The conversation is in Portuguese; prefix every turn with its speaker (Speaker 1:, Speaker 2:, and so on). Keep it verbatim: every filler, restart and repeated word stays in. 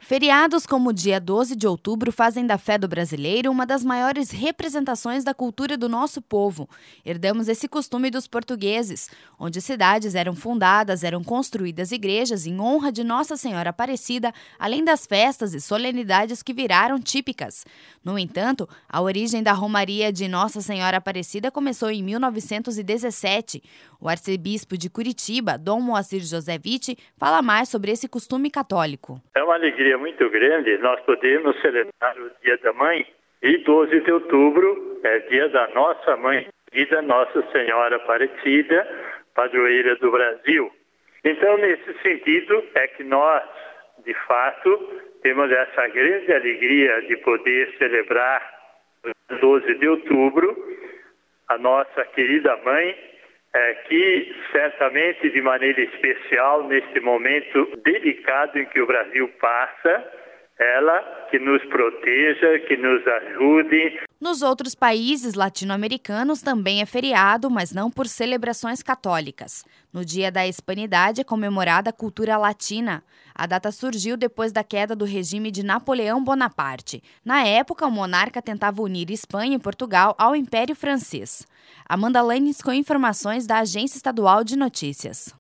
Speaker 1: Feriados como o dia doze de outubro fazem da fé do brasileiro uma das maiores representações da cultura do nosso povo. Herdamos esse costume dos portugueses, onde cidades eram fundadas, eram construídas igrejas em honra de Nossa Senhora Aparecida, além das festas e solenidades que viraram típicas. No entanto, a origem da Romaria de Nossa Senhora Aparecida começou em mil novecentos e dezessete. O arcebispo de Curitiba, Dom Moacir José Vitti, fala mais sobre esse costume católico.
Speaker 2: É uma alegria muito grande nós podemos celebrar o Dia da Mãe, e doze de outubro é dia da nossa mãe e da Nossa Senhora Aparecida, padroeira do Brasil. Então, nesse sentido, é que nós, de fato, temos essa grande alegria de poder celebrar o doze de outubro, a nossa querida mãe, é, que certamente de maneira especial, neste momento delicado em que o Brasil passa, ela que nos proteja, que nos ajude.
Speaker 1: Nos outros países latino-americanos também é feriado, mas não por celebrações católicas. No Dia da Hispanidade é comemorada a cultura latina. A data surgiu depois da queda do regime de Napoleão Bonaparte. Na época, o monarca tentava unir Espanha e Portugal ao Império Francês. Amanda Lanes com informações da Agência Estadual de Notícias.